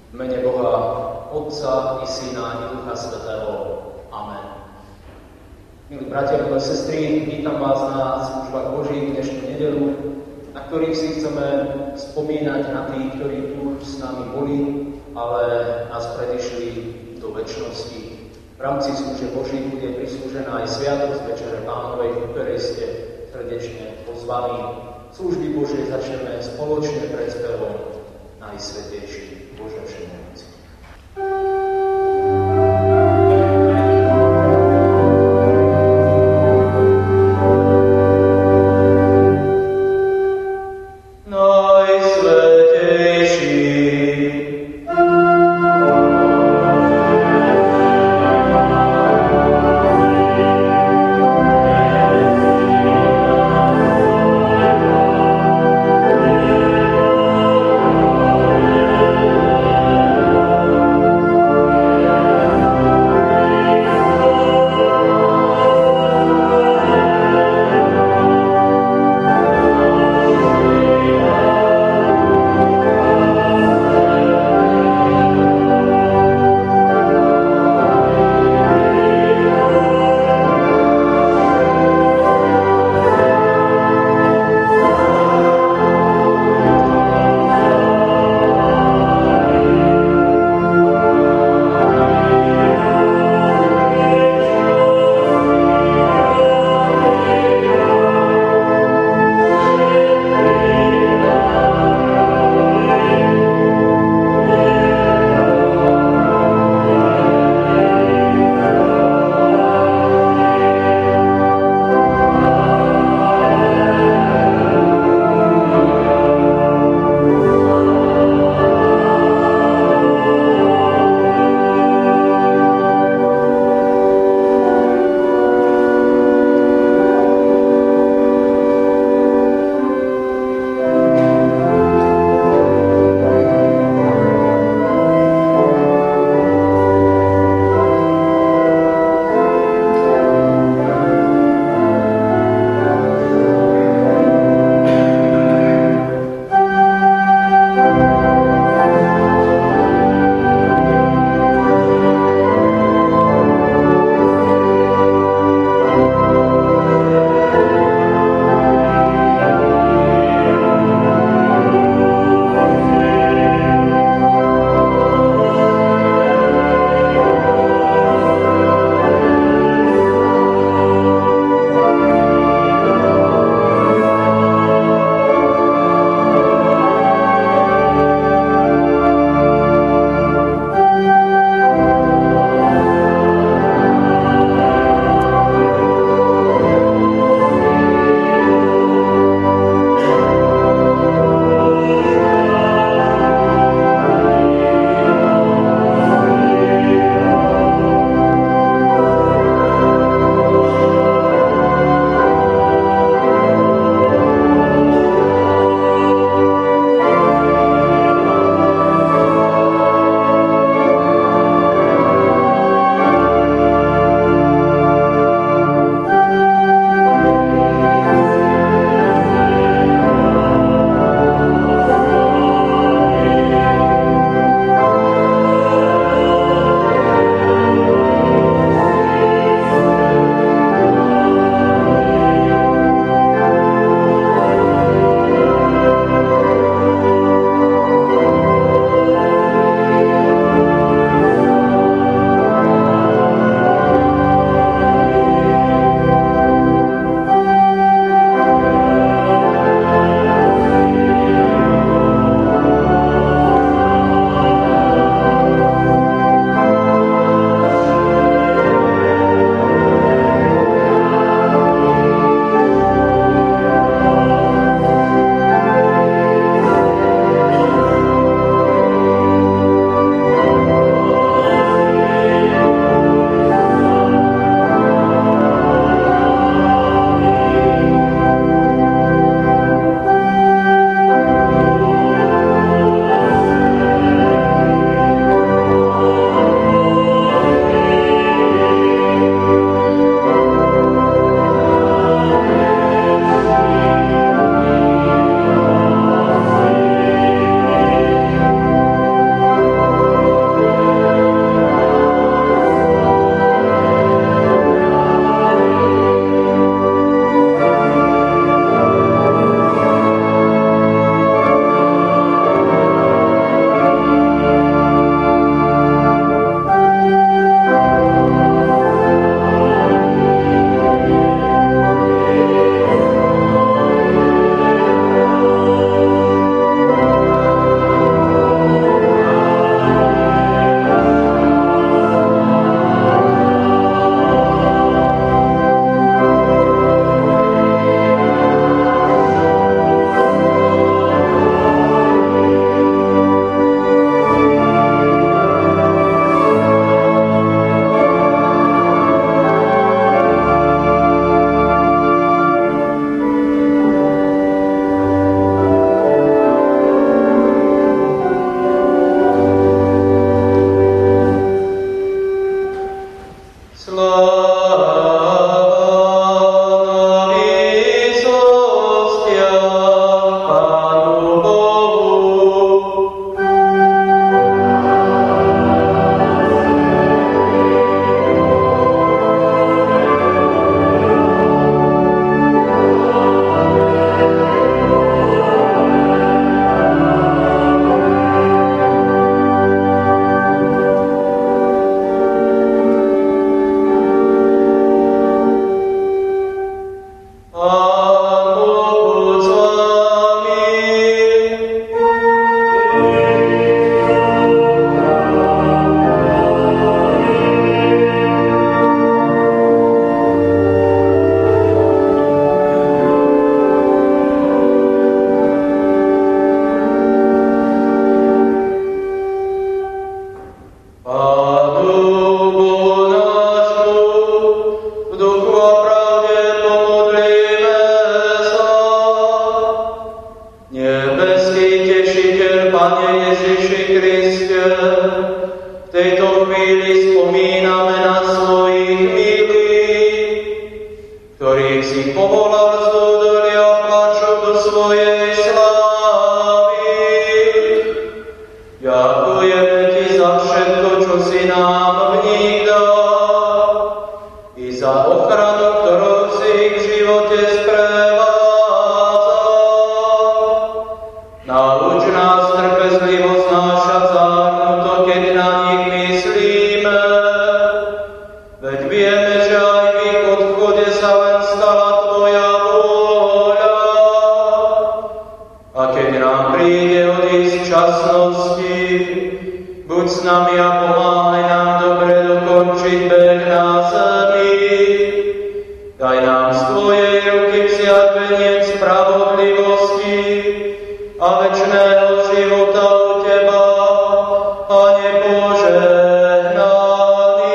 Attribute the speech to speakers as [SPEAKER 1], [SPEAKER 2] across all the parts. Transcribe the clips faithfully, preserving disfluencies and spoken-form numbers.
[SPEAKER 1] V mene Boha, Otca i Syna i Ducha Svätého. Amen. Milí bratia, milé sestry, vítam vás na službách Božích dnešnú nedeľu, na ktorých si chceme spomínať na tých, ktorí tu s nami boli, ale nás predišli do večnosti. V rámci služieb Božích bude prislúžená aj Sviatosť Večere Pánovej, v ktorej ste srdečne pozvaní. Služby Božie začneme spoločne pred spevom Najsvätejší Bože Všemohúci.
[SPEAKER 2] Thank you.
[SPEAKER 1] Kriste, v tejto chvíli spomíname na svojich milých, ktorých si povolal z údolia plaču do svojej slávy. Ďakujeme Ti za všetko, čo si nám v nich dal, i za ochranu, ktorou si ich v živote sprevádzal. Nauč nás trpezlivo znášať zárnuto, keď na nich myslíme, veď vieme, že aj v ich odchode sa len stala Tvoja vôľa. A keď nám príde odísť časnosti, buď s nami a pomáhaj nám dobre dokončiť beh na zemi. Daj nám z Tvojej ruky vziať veniec spravodlivosti a večného života u Teba, Pane požehnaný.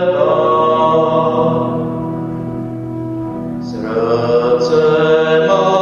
[SPEAKER 1] Srdce ma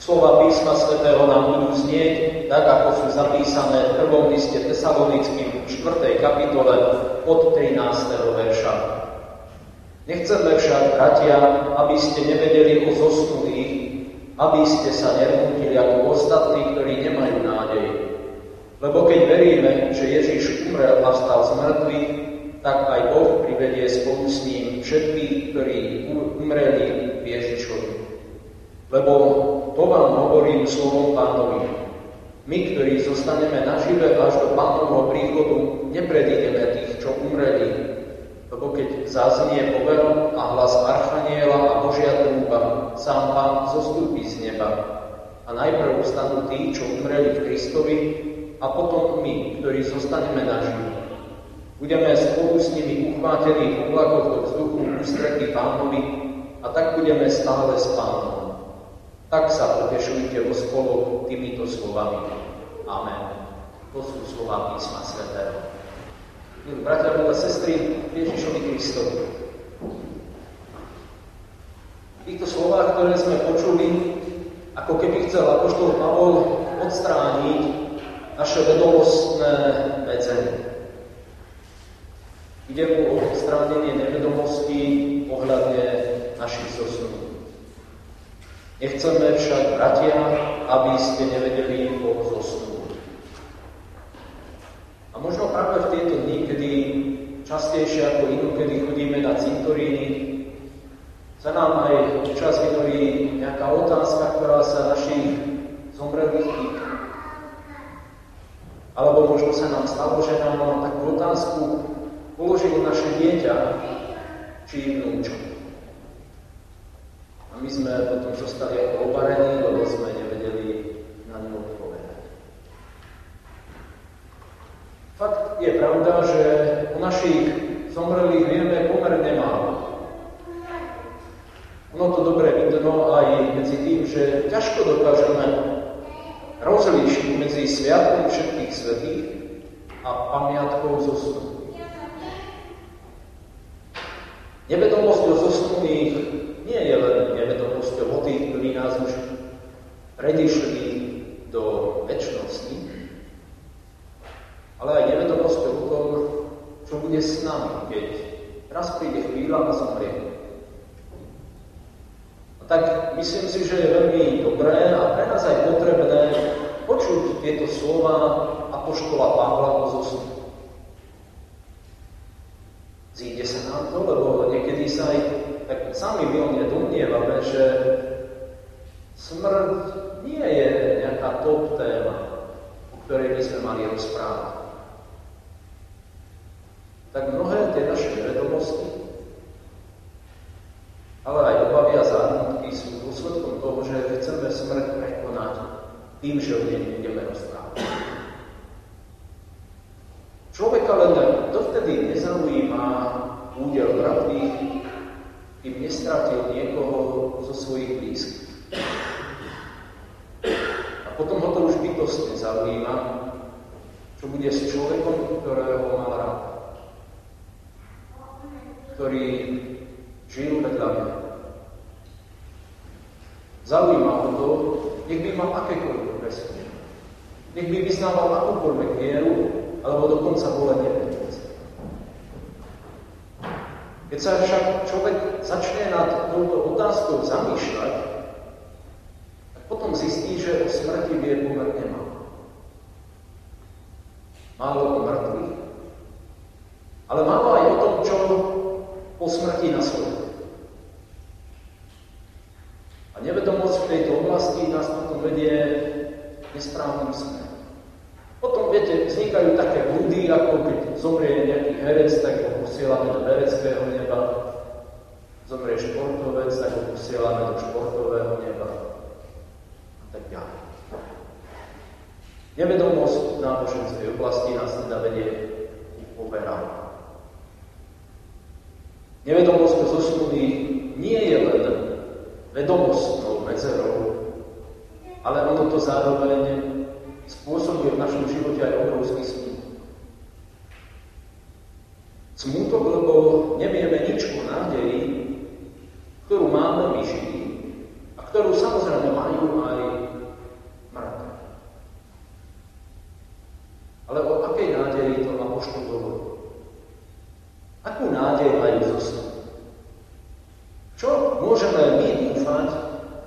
[SPEAKER 1] Slova písma svätého nám budú znieť tak, ako sú zapísané v prvom liste Tesalonickým v štvrtej kapitole od trinásteho verša. Nechceme však, bratia, aby ste nevedeli o zosnulých, aby ste sa nermútili ako ostatní, ktorí nemajú nádej. Lebo keď veríme, že Ježiš umrel a vstal z mŕtvych, tak aj Boh privedie spolu s ním všetkých, ktorí umreli v Ježišovi. Lebo to vám hovorím slovom Pánovi. My, ktorí zostaneme nažive až do Pánovho príchodu, nepredídeme tých, čo umreli. Lebo keď zaznie poverom a hlas archaniela a Božia trúba, sám Pán zostúpi z neba. A najprv vstanú tí, čo umreli v Kristovi, a potom my, ktorí zostaneme nažive. Budeme spolu s nimi uchvátení v oblakoch do vzduchu ústretí Pánovi a tak budeme stále s Pánom. Tak sa potešujte vo spolu týmito slovami. Amen. To sú slová písma svätého. Milí bratia, milé sestry, Ježišovi Kristovi. V týchto slovách, ktoré sme počuli, ako keby chcel apoštol Pavol odstrániť naše vedomostné medzenie. Ide mu o odstránenie nevedomosti ohľadne našich zosnutí. Nechceme však, bratia, aby ste nevedeli o zosnutí. A možno práve v tieto dni, kedy častejšie ako inokedy chodíme na cintoríny, sa nám aj občas vynorí nejaká otázka, ktorá sa našich zomrelých týka. Alebo možno sa nám stalo, že nám takú otázku položilo naše dieťa či vnúčo. A my sme potom zostali ako oparení, lebo sme nevedeli na ňu odpovedať. Fakt je pravda, že o našich zomrelých vieme pomerne málo. Ono to dobre vidno aj medzi tým, že ťažko dokážeme rozlíšiť medzi sviatkom všetkých svätých a pamiatkou zosnutých. Nevedomosť o zosnutých nie je len nevedomosťou o tých, ktorí nás už predišli do večnosti, ale aj nevedomosťou o tom, čo bude s nami, keď raz príde chvíľa a zomrieme. A tak myslím si, že je veľmi dobré a pre nás aj potrebné počuť tieto slova apoštola Pavla o zosnutí. Zíde sa nám to, lebo niekedy sa aj tak sami milne domnievame, že smrť nie je nejaká top téma, o ktorej by sme mali rozprávať. Tak mnohé tie naše vedomosti, ale aj obavy a zármutky sú dôsledkom toho, že chceme smrť prekonať tým, že o nej budeme rozprávať. Človeka len dovtedy nezaujíma údel mŕtvych, kým nestratil niekoho zo svojich blízkych. A potom ho to už bytostne zaujíma, čo bude s človekom, ktorého mal rád, ktorý žil vedľa mňa. Zaujíma ho to, nech by mal akékoľvek presvedčenie. Nech by vyznával akúkoľvek vieru, alebo dokonca bol neverníci. Keď sa však človek začne nad touto otázkou zamýšľať, tak potom zistí, že o smrti vie pomerne málo. Málo o mŕtvych, ale málo aj o tom, čo po smrti nasleduje. A nevedomosť v tejto oblasti nás potom vedie nesprávnym smerom. Potom, viete, vznikajú také blúdy, ako keď zomrie nejaký herec, tak ho posielame do hereckého neba. Zomrie športovec, tak ho posielame do športového neba. A tak ďalej. Nevedomosť v náboženskej oblasti nás teda vedie k overám. Nevedomosť o zosnulých nie je len vedomostnou medzerou, ale ono to zároveň spôsobuje v našom živote aj obrovský smútok. Smútok, lebo nevieme nič o nádeji, ktorú máme my živí a ktorú samozrejme majú aj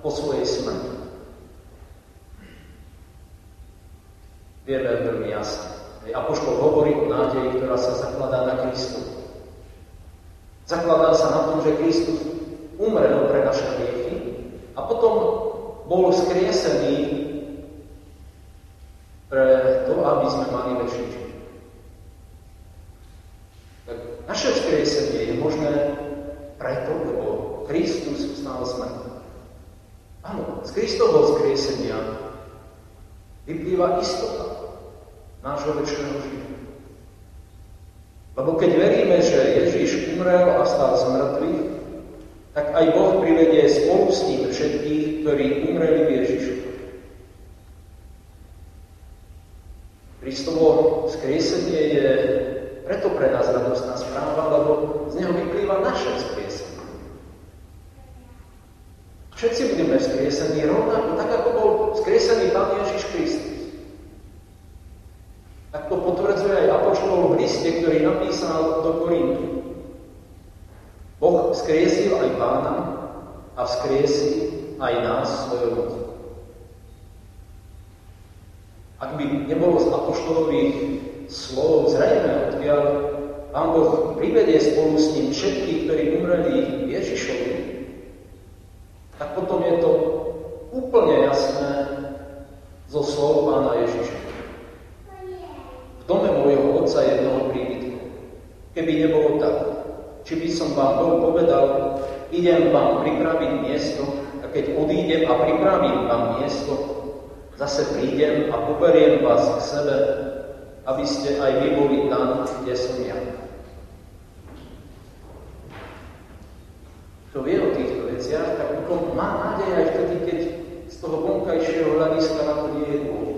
[SPEAKER 1] po svojej smrti. Vieme veľmi jasne. Apoštol hovorí o nádeji, ktorá sa zakladá na Kristu. Zakladá sa na tom, že Kristus umrel pre naše hriechy a potom bol vzkriesený pre to, aby sme mali väčší život. Tak naše vzkriesenie je možné preto, lebo Kristus vstal z mŕtvych. Áno, z Kristovho vzkriesenia vyplýva istota nášho večného života. Lebo keď veríme, že Ježiš umrel a vstal z mŕtvych, tak aj Boh privedie spolu s ním všetkých, ktorí umreli v Ježišovi. Kristovo vzkriesenie je preto pre nás radostná správa, lebo z neho vyplýva naše vzkriesenie. Všetci budeme vzkriesení rovnako, tak ako bol vzkriesený Pán Ježiš Kristus. Tak to potvrdzuje aj apoštol v liste, ktorý napísal do Korintu. Boh vzkriesil aj Pána a vzkriesí aj nás svojou mocou. Ak by nebolo z apoštolových slov zrejme, odkiaľ Pán Boh privedie spolu s ním všetkých, ktorí umreli Ježišovi, tak potom je to úplne jasné zo slov Pána Ježiša. V dome môjho otca je mnoho príbytkov. Keby nebolo tak, či by som vám bol povedal, idem vám pripraviť miesto, a keď odídem a pripravím vám miesto, zase prídem a poberiem vás k sebe, aby ste aj vy boli tam, kde som ja. Kto vie o týchto veciach, tak potom má nádej aj vtedy, keď z toho vonkajšieho hľadiska na to nie je dôvod.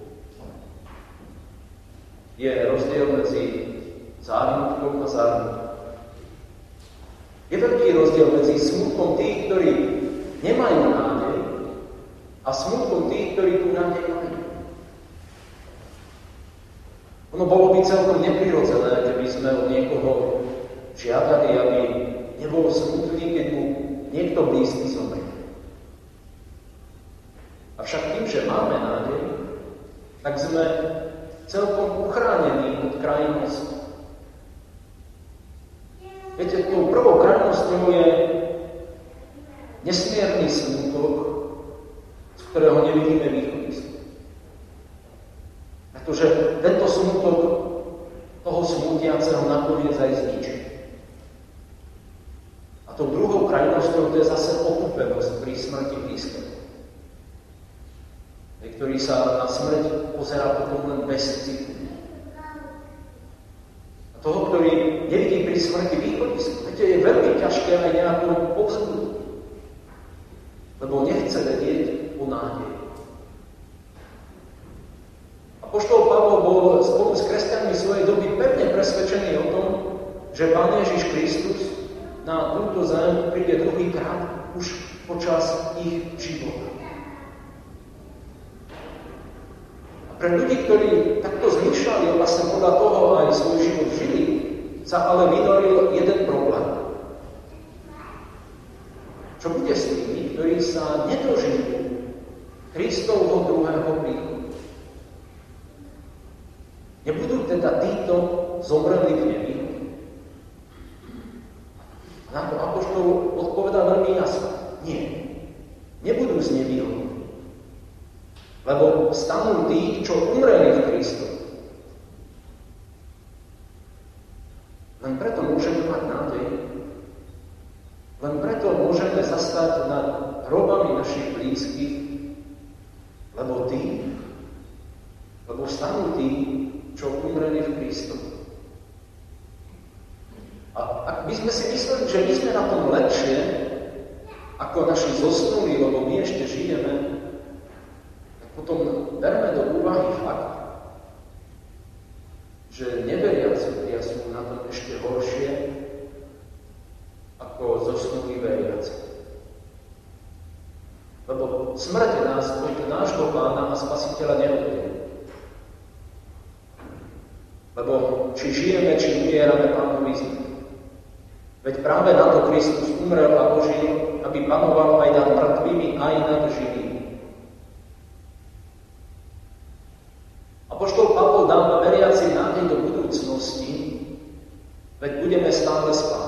[SPEAKER 1] Je rozdiel medzi zármutkom a zármutkom. Je veľký rozdiel medzi smutkom tých, ktorí nemajú nádej, a smutkom tých, ktorí tú nádej majú. Ono bolo by celkom neprirodzené, keby sme od niekoho žiadali, aby nebol smutný, keď mu niekto blízky zomrie. Avšak tým, že máme nádej, tak sme celkom uchránení od krajnosti. Viete, tou prvou krajnosťou je nesmierny smutok, z ktorého nevidíme východisko. Pretože tento smutok toho smutiaceho nakoniec aj zničí. A tou druhou krajnosťou to je zase okupenosť pri smrti blízkeho, ktorý sa na smrť pozerá potom len bez citu. A toho, ktorý nevidí pri smrti východisko, viete, je veľmi ťažké aj nejakú povzbudiť, lebo nechce vedieť o nádeji. Apoštol Pavol bol spolu s kresťanmi svojej doby pevne presvedčený o tom, že Pán Ježiš Kristus na túto zem príde druhýkrát už počas ich života. Pre ľudí, ktorí takto zmýšľali a vlastne podľa toho aj svoj život žili, sa ale vynoril jeden problém. Čo bude s tými, ktorí sa nedožijú Kristovho druhého príchodu? Nebudú teda títo zomreli v nebi? A na to apoštol odpovedá veľmi jasne. Nie. Nebudú znevýhodní. Lebo stanú tí, čo umreli v Kristovi. Len preto môžeme mať nádej. Len preto môžeme zastať nad hrobami našich blízkych, lebo tí, lebo stanú tí, čo umreli v Kristovi. A ak by sme si mysleli, že my sme na tom lepšie, ako naši zosnulí, lebo my ešte žijeme, potom berme do úvahy fakt, že neveriaci ľudia sú na tom ešte horšie ako zosnulí veriaci. Lebo smrť nás od nášho Pána a Spasiteľa neoddelí. Lebo či žijeme, či umierame, Pánovi sme. Veď práve na to Kristus umrel a ožil, aby aby panoval aj nad mŕtvými, aj nad živými. Apoštol Pavol dáva veriacim nádej do budúcnosti, veď budeme stále spáť.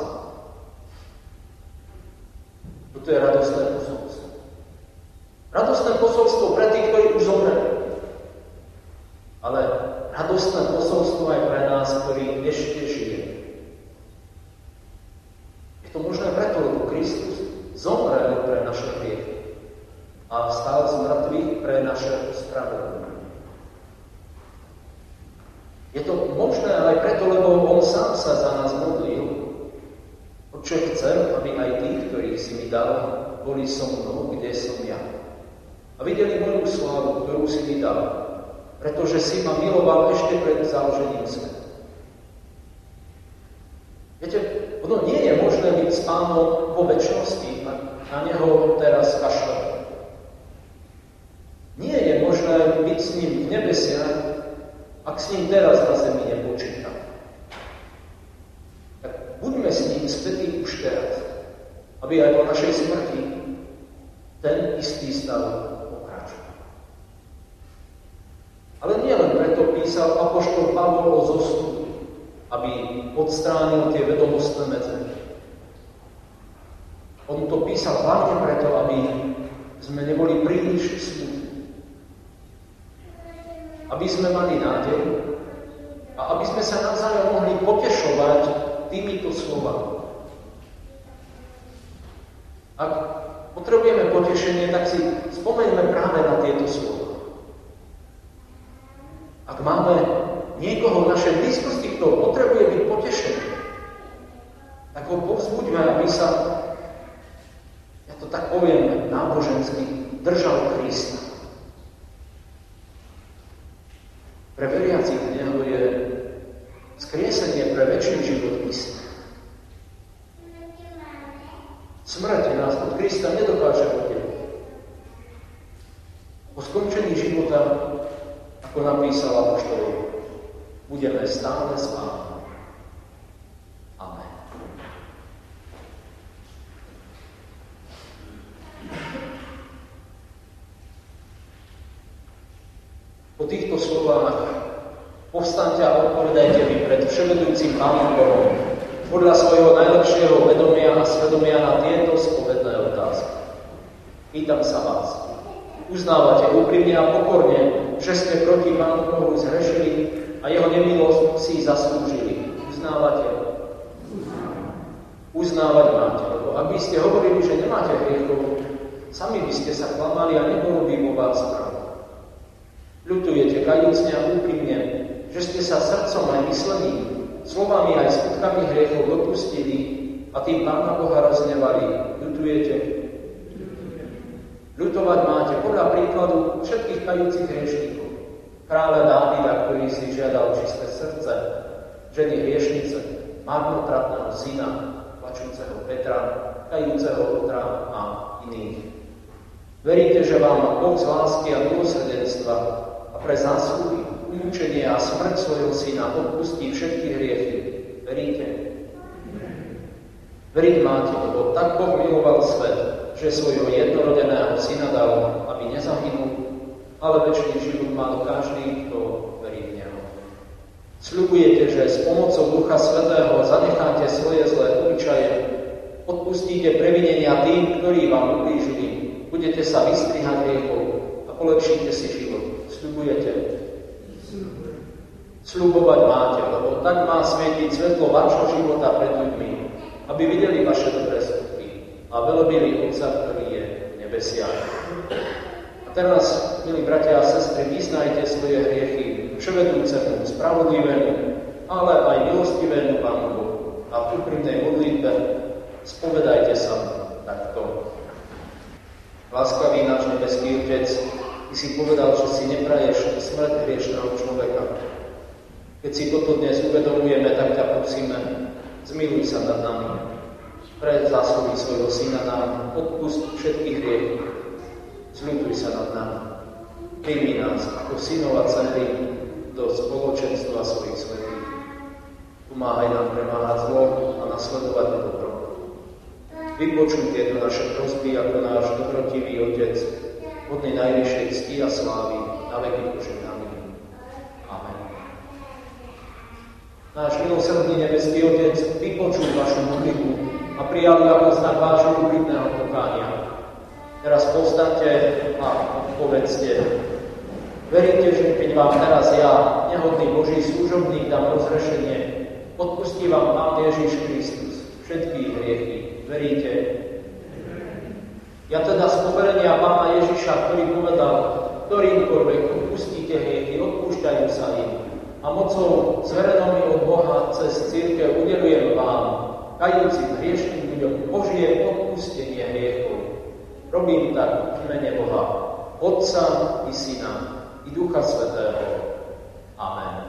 [SPEAKER 1] Toto je radostné posolstvo. Radostné posolstvo pre tých, ktorí už zomreli. Ale radostné posolstvo aj pre nás, ktorí ešte žijeme. Je to možné preto, lebo Kristus zomrel pre naše hriechy a vstal z mŕtvych pre naše ospravedlnenie. Je to možné aj preto, lebo on sám sa za nás modlil. Oče, chcem, aby aj tí, ktorých si mi dal, boli so mnou, kde som ja. A videli moju slávu, ktorú si mi dal, pretože si ma miloval ešte pred založením sveta. Viete, ono nie je možné byť s Pánom vo večnosti a na neho teraz kašľať. Nie je možné byť s ním v nebesiach, ak s ním teraz na zemi nepočítam. Tak buďme s ním spätí už teraz, aby aj po našej smrti ten istý stav pokračoval. Ale nie len preto písal apoštol Pavol o zostupu, aby odstránil tie vedomostné medzery. On to písal hlavne preto, aby sme neboli príliš smutní. Aby sme mali nádej a aby sme sa navzájom mohli potešovať týmito slovami. Ak potrebujeme potešenie, tak si spomeňme práve na tieto slova. Ak máme niekoho v našej blízkosti, kto potrebuje byť potešený, tak ho povzbuďme, aby sa, ja to tak poviem nábožensky, držal Krista. Pre veriacich v Neho je skriesenie pre večný život istý. Smrť nás od Krista nedokáže oddeliť. Po skončení života, ako napísal apoštol, budeme stále s Pánom. Amen. Po týchto slovách povstaňte a odpovedajte mi pred vševedúcim Pánom Bohom podľa svojho najlepšieho vedomia a svedomia na tieto spovedné otázky. Pýtam sa vás, uznávate úprimne a pokorne, že ste proti Pánu Bohu zhrešili a jeho nemilosť si zaslúžili? Uznávate? Uznávať máte, lebo ak by ste hovorili, že nemáte hriechov, sami by ste sa klamali a nebolo by vo vás pravda. Ľutujete kajúcne a úprimne, že ste sa srdcom aj myslením, slovami aj skutkami hriechov dopustili a tým Pána Boha roznevali. Ľutujete? Ľutovať máte podľa príkladu všetkých kajúcich hriešníkov. Kráľa Dávida, ktorý si žiadal čisté srdce, ženy hriešnice, marnotratného syna, plačúceho Petra, kajúceho Otra a iných. Veríte, že vám Boh z lásky a milosrdenstva a pre zásluhy, umúčenie a smrť svojho syna odpustí všetky hriechy? Veríte? Veriť máte, lebo tak Boh miloval svet, že svojho jednorodeného syna dal, aby nezahynul, ale večný život mal každý, kto verí v Neho. Sľubujete, že s pomocou Ducha Svätého zanecháte svoje zlé obyčaje, odpustíte previnenia tým, ktorí vám ublížili, budete sa vystrihať hriechov a polepšíte si život. Sľubujete? Sľubovať máte, lebo tak má svietiť svetlo vášho života pred ľuďmi, aby videli vaše dobré skutky a velebili Otca, ktorý je v nebesiach. A teraz, milí bratia a sestry, vyznajte svoje hriechy vševedúcemu, spravodlivému, ale aj milostivému Pánu Bohu. A v úprimnej modlitbe spovedajte sa takto. Láskavý náš nebeský Otec, Ty si povedal, že si nepraješ smrť hriešného človeka. Keď si toto dnes uvedomujeme, tak ťa prosíme, zmiluj sa nad nami. Pre zásluhy svojho syna nám odpust všetky hriechy. Zľutuj sa nad nami. Príjmi nás ako synov a dcery do spoločenstva svojich svätých. Pomáhaj nám premáhať zlo a nasledovať dobro. Vypočuj tieto naše prosby ako náš dobrotivý Otec, hodný najvyššej cti a slávy, na veky požehnaný. Amen. Náš milosrdný nebeský Otec vypočuj vašu modlitbu a prijal ju ako znak vášho úprimného pokánia. Teraz povstaňte a odpovedzte. Veríte, že keď vám teraz ja, nehodný Boží služobník, dám rozhrešenie, odpustí vám Pán Ježiš Kristus všetky hriechy. Veríte? Ja teda z poverenia Pána Ježiša, ktorý povedal, ktorýmkoľvek odpustíte hriechy, odpúšťajú sa im. A mocou zverenou mi od Boha cez cirkev udelujem vám, kajúcim hriešným ľuďom, Božie odpustenie hriechov. Robím tak v mene Boha, Otca i Syna i Ducha Svätého. Amen.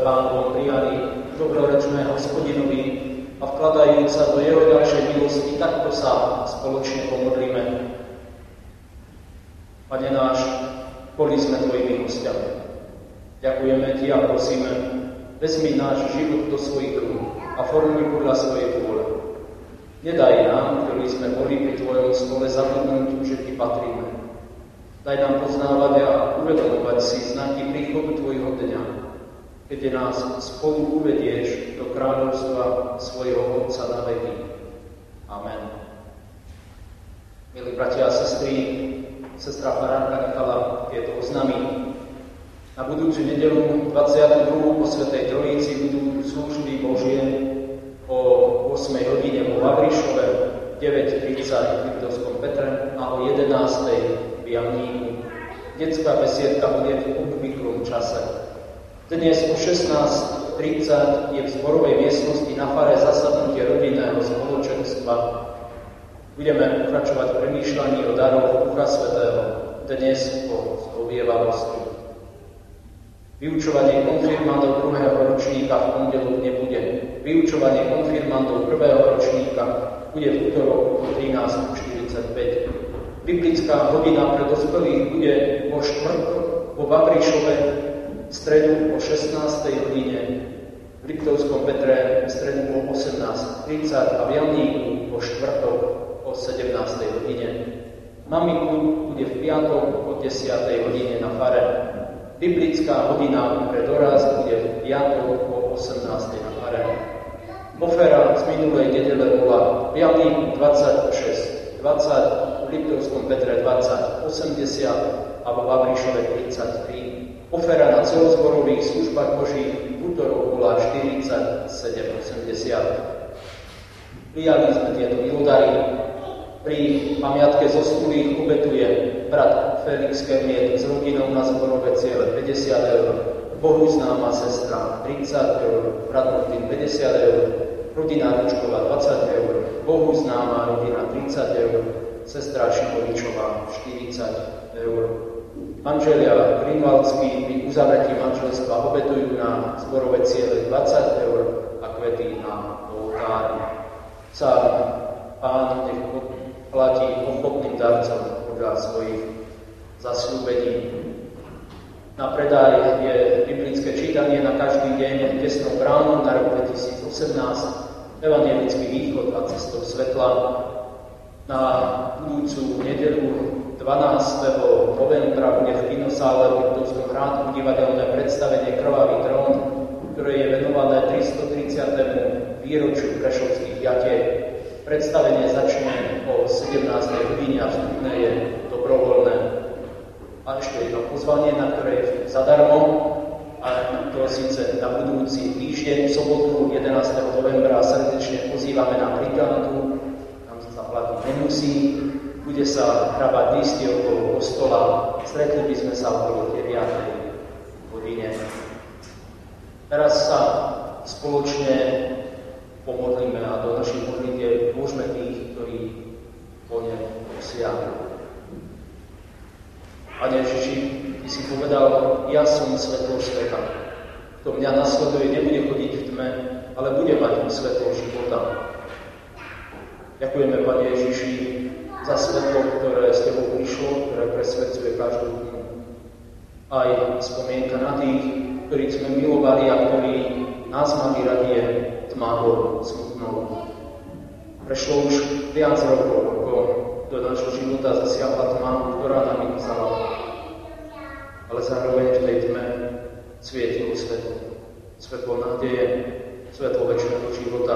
[SPEAKER 1] Pánom prijali dobrorečné Hospodinovi a vkladajúc sa do jeho ďalšej milosti, takto sa spoločne pomodlíme. Pane náš, boli sme Tvojimi hostiami. Ďakujeme Ti a prosíme, vezmi náš život do svojich rúk a formuj podľa svojej vôle. Nedaj nám, ktorí sme boli pri Tvojom stole, zabudnúť, že Ti patríme. Daj nám poznávať a uvedomovať si znaky príchodu Tvojho dňa, keď nás spolu uvedieš do kráľovstva svojho Otca na veky. Amen. Milí bratia a sestry, sestra farárka nechala tieto oznámy. Na budúcu nedeľu dvadsiatu druhú po Svätej Trojici budú služby Božie o ôsmej hodine vo Vavrišove, deväť tridsať v Liptovskom Petre a o jedenástej v Jamníku. Detská besiedka bude v obvyklom čase. Dnes o šestnásť tridsať je v zborovej miestnosti na fare zasadnutie rodinného spoločenstva. Budeme pokračovať v premýšľaní o daroch Ducha Svätého, dnes o zhovievavosti. Vyučovanie konfirmandov druhého ročníka v pondelok nebude. Vyučovanie konfirmandov prvého ročníka bude v útorok o trinásť štyridsaťpäť. Biblická hodina pre dospelých bude vo štvrtok vo Vavrišove, v stredu o šestnástej hodine, v Liptovskom Petre v stredu o osemnásť tridsať a v Jamníku vo štvrtok o sedemnástej hodine. Mamiku bude v piatok o desiatej hodine na fare. Biblická hodina pre doraz bude v piatok o osemnástej na fare. Ofera z minulej nedele bola v Jamníku dvadsaťšesť dvadsať, v Liptovskom Petre dvadsať osemdesiat a vo Vavrišove tridsaťtri. Ofera na celozborových službách Božích v útorok bola štyridsaťsedem osemdesiat. Prijali sme tieto milodary. Pri pamiatke zosnulých obetuje brat Felix Kermiet s rodinou na zborové ciele päťdesiat eur, Bohu známa sestra tridsať eur, brat Martin päťdesiat eur, rodina Ručková dvadsať eur, Bohu známa rodina tridsať eur, sestra Šimovičová štyridsať eur. Manželia Grinvaldskí pri uzavretí manželstva obetujú na zborové ciele dvadsať eur a kvety na oltár. Sám Pán nech platí ochotným darcom podľa svojich zasľúbení. Na predaj je biblické čítanie na každý deň tesnou bránou na rok dvetisícosemnásť, Evangelický východ a cestou svetla. Na budúcu nedeľu dvanásteho novembra bude v kinosále v Liptovskom Hrádku divadelné predstavenie Krvavý trón, ktoré je venované tristotridsiatemu výročiu prešovských jatiek. Predstavenie začne o sedemnástej hodine a vstupné je dobrovoľné. A ešte jedno pozvanie, na ktoré je zadarmo, a to síce na budúci týždeň, v sobotu jedenásteho novembra srdečne pozývame na brigádu, tam sa zaplatiť nemusí, bude sa hrabať listy okolo kostola, stretli by sme sa okolo deviatej hodine. Teraz sa spoločne pomodlíme a do našich modlitieb môžeme tých, ktorí po ne prosia. Pane Ježiši, Ty si povedal, ja som svetlo sveta. Kto mňa nasleduje, nebude chodiť v tme, ale bude mať svetlo života. Ďakujeme, Pane Ježiši, za svetlo, ktoré s Tebou prišlo, ktoré presvedcuje každú tmu. Aj spomienka na tých, ktorých sme milovali a ktorí nás mali radie tmavou, smutnou. Prešlo už viac rokov, ako do nášho života zasiahla tma, ktorá nám vzala. Ale zároveň v tej tme svietilo svetlo. Svetlo nádeje, svetlo večného života.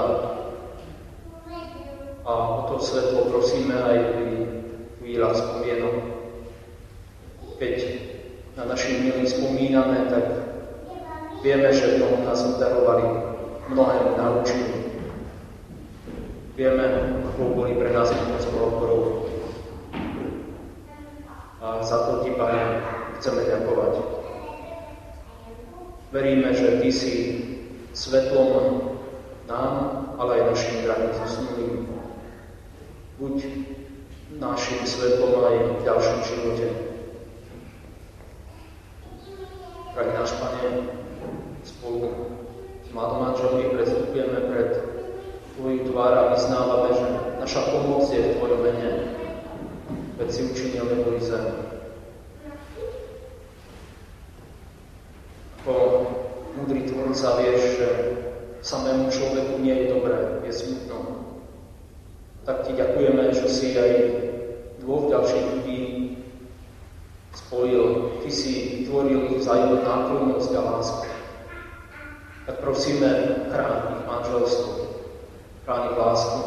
[SPEAKER 1] A o to svetlo prosíme aj pri chvíľach spomienok. Keď na našich milých spomíname, tak vieme, že toho nás obdarovali, mnohému naučili. Vieme, ako boli pre nás pomocou oporou. A za to Ti, Pane, chceme ďakovať. Veríme, že Ty si svetlom nám, ale aj našim drahým zosnulým. Buď našim svetlom aj v ďalšom živote. Drahý náš Pane, spolu s mladou manželmi predstupujeme pred Tvoju tvár a vyznávame, že naša pomoc je v Tvojom mene, veď si učinil nebo i zem. Ako múdry tvorca vieš, že samému človeku nie je dobré, je smutno. Tak Ti ďakujeme, že si aj dvoch ďalších ľudí spojil. Ty si vytvoril vzájomnú náklonnosť a lásku. Tak prosíme, chráň ich manželstvo, chráň ich lásku,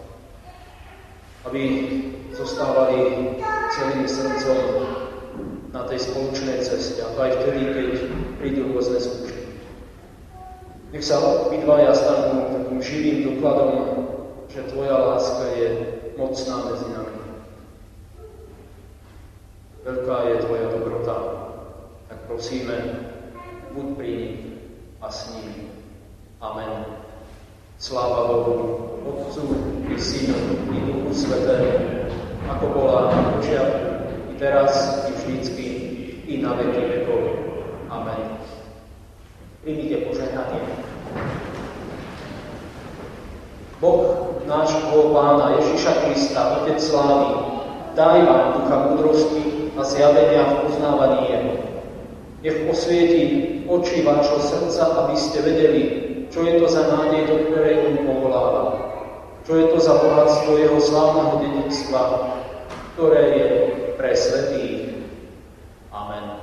[SPEAKER 1] aby zostávali celým srdcom na tej spoločnej ceste, a to aj vtedy, keď prídu rôzne skúšky. Nech sa obidvaja stanú takým živým dokladom, že Tvoja láska je mocná medzi nami. Veľká je Tvoja dobrota. Tak prosíme, buď pri nich a s nimi. Amen. Sláva Bohu, Otcu i Synu i Duchu Svätému, ako bola na počiatku, i teraz, i vždycky, i na veky vekov. Amen. Príjmite požehnanie. Boh nášho Pána Ježiša Krista, Otec slávy, daj vám ducha múdrosti a zjavenia v poznávaní Jeho. Nech osvieti oči vášho srdca, aby ste vedeli, čo je to za nádej, do ktorej On povoláva. Čo je to za bohatstvo Jeho slávneho dedičstva, ktoré je pre svätých. Amen.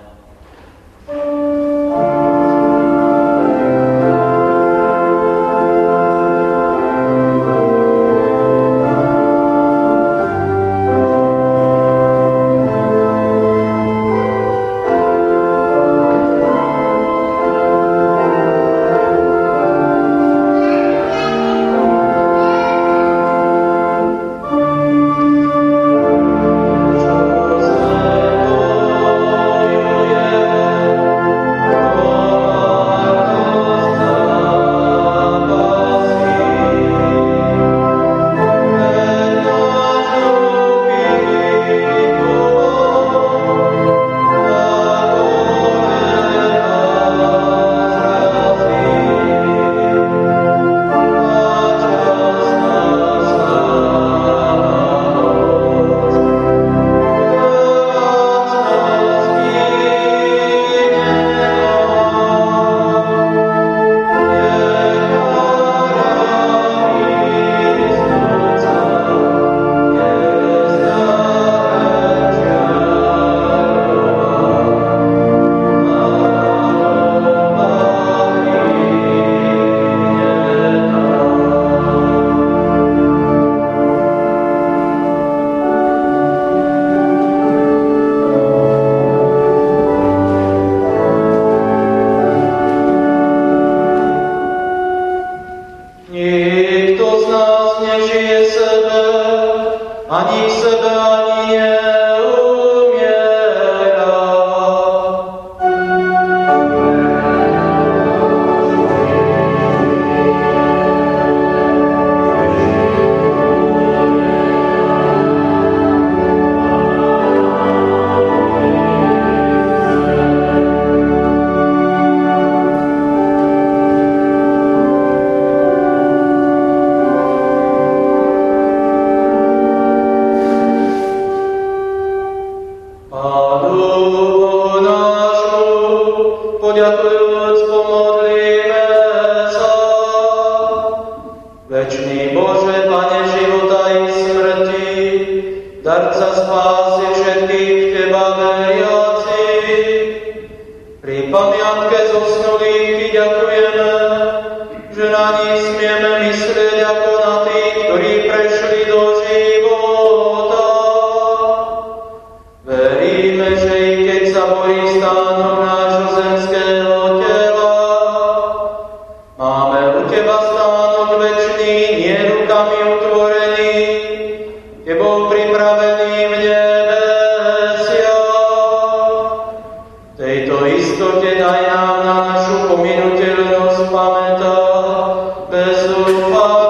[SPEAKER 2] Daj nám na našu pominuteľnosť pamätať bez úfalnosti.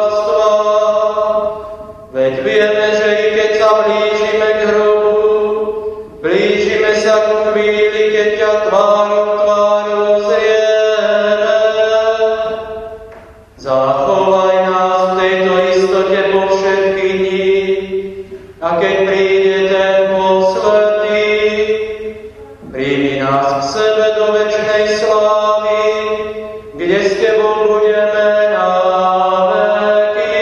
[SPEAKER 2] Zachovaj nás v tejto istote po všetky dni, a keď príde ten posledný, príjmi nás k sebe do večnej slávy, kde s Tebou budeme na veky.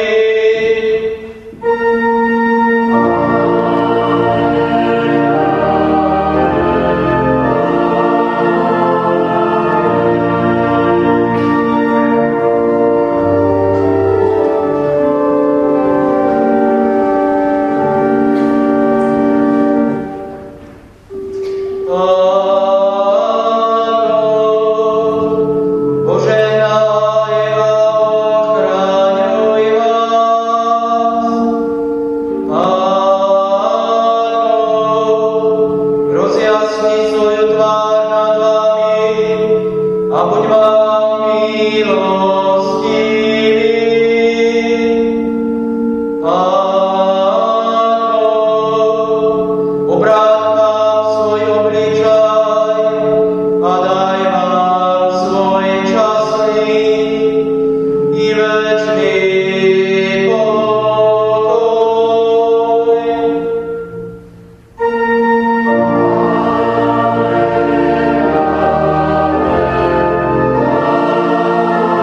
[SPEAKER 3] Amen.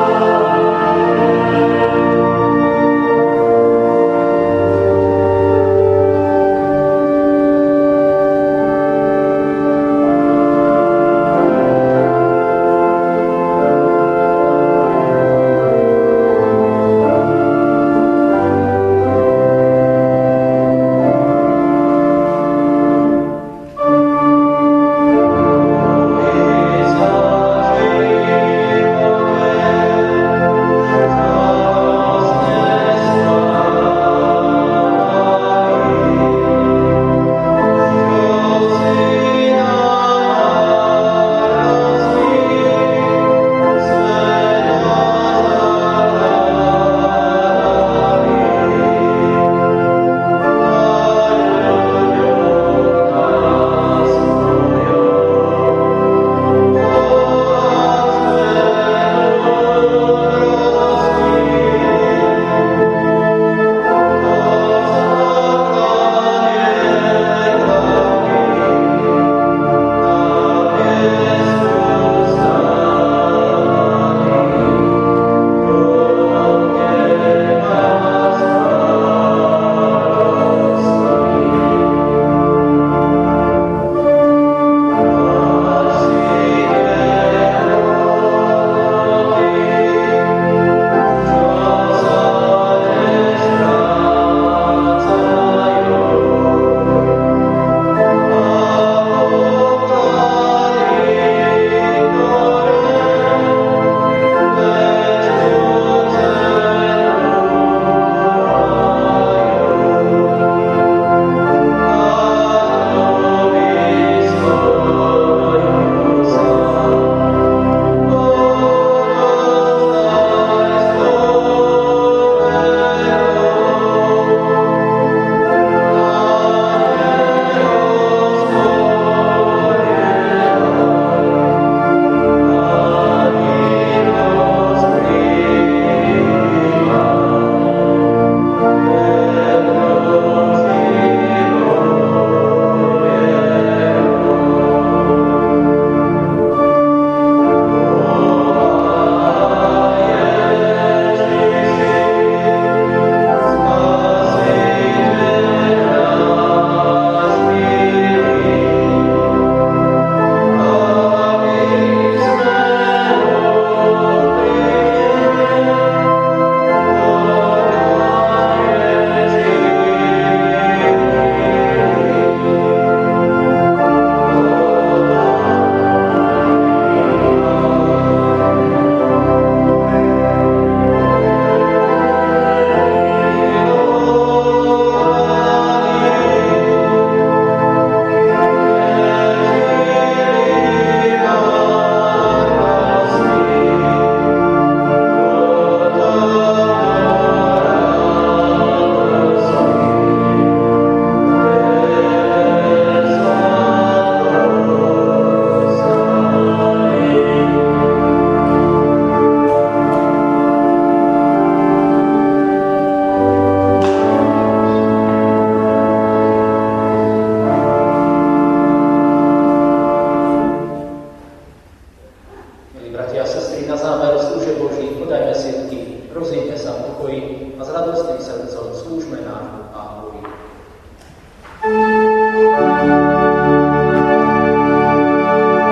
[SPEAKER 1] Milí bratia a sestry, na záver služieb Božích podajme sviatky, rozíďme sa v pokoji a s radostným srdcom slúžime